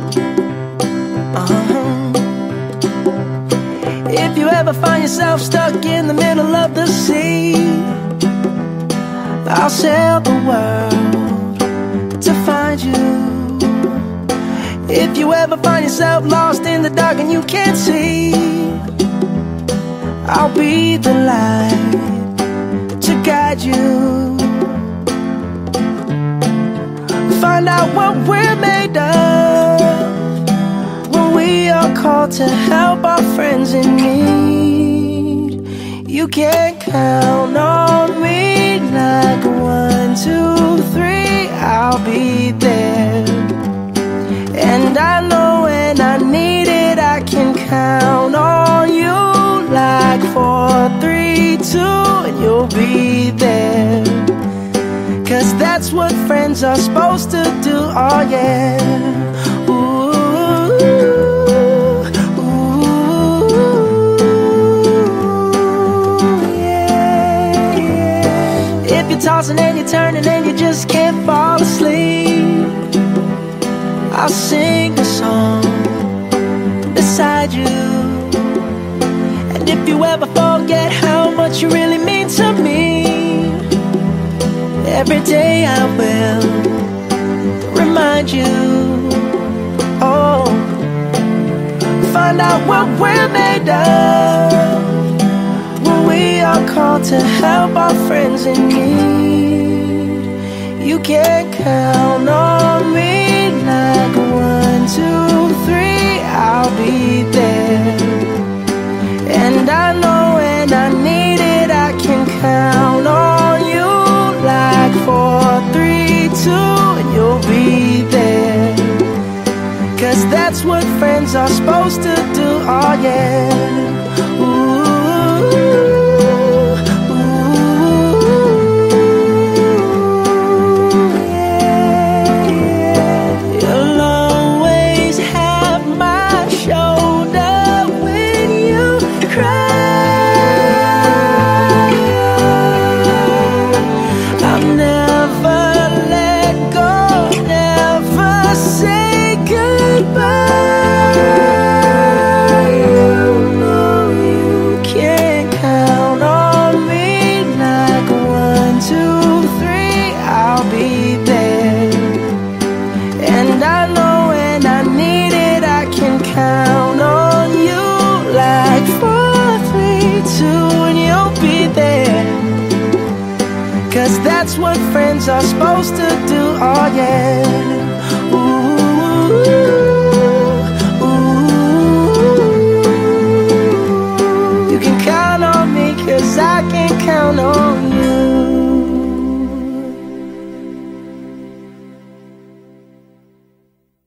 If you ever find yourself stuck in the middle of the sea, I'll sail the world to find you. If you ever find yourself lost in the dark and you can't see, I'll be the light to guide you. Find out what we're made of when we are called to help our friends in need. You can count on me like 1, 2, 3, I'll be there. And I know when I need it, I can count on you like 4, 3, 2, and you'll be there. 'Cause that's what friends are supposed to do, oh yeah. Ooh, ooh, yeah, yeah. If you're tossing and you're turning and you just can't fall asleep, I'll sing a song beside you. And if you ever forget how much you really mean to me, every day I will remind you. Oh, find out what we're made of when we are called to help our friends in need. You can count on me like 1, 2, 3, I'll be there. And I know when I need it, I can count on you like 4, 3, 2, and you'll be there. 'Cause that's what friends are supposed to do, oh yeah. Ooh. That's what friends are supposed to do, oh yeah. Ooh.